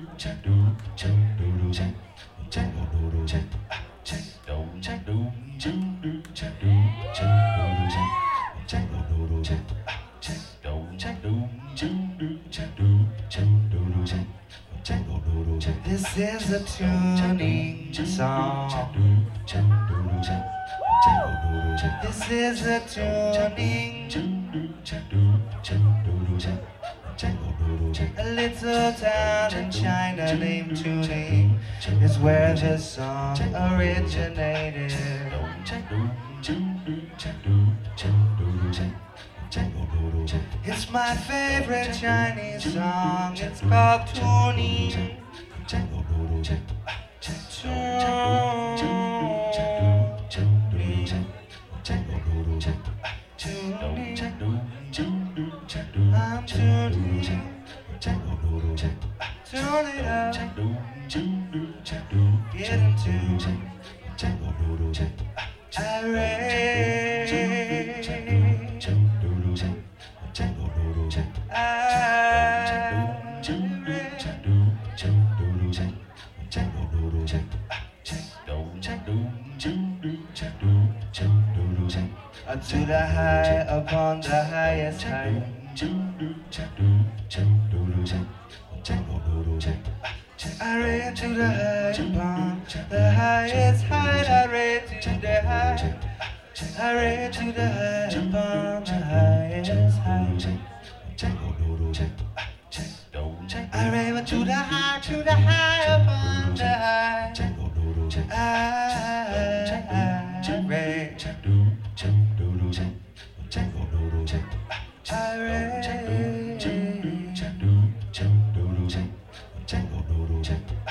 This is a tuning song. This is a tuning. A little town in China named Tuning is where this song originated. It's my favorite Chinese song. It's called Tuning. I'm tuning. Turn it up. Get into to the high, upon the highest height. I ran to the high, upon the highest height. I ran to the high. I ran to the high, upon the highest height. I ran to the high, upon the high. I ran.